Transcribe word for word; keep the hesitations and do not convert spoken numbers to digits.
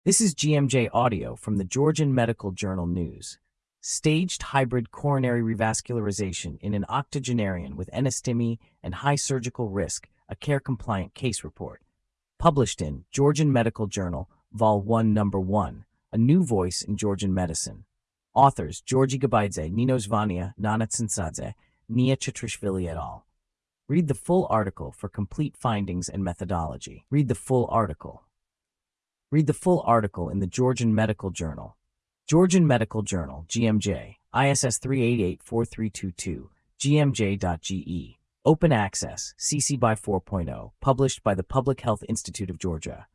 This is G M J Audio from the Georgian Medical Journal News. Staged hybrid coronary revascularization in an octogenarian with N STEMI and high surgical risk, a care-compliant case report. Published in Georgian Medical Journal, Vol one, Number one, A New Voice in Georgian Medicine. Authors Georgi Gabaidze, Nino Zvania, Nana Tsinsadze, Nia Chitrishvili et al. Read the full article for complete findings and methodology. Read the full article. Read the full article in the Georgian Medical Journal. Georgian Medical Journal, G M J, I S S three eight eight four three two two, G M J dot G E. Open Access, C C B Y four point oh, published by the Public Health Institute of Georgia.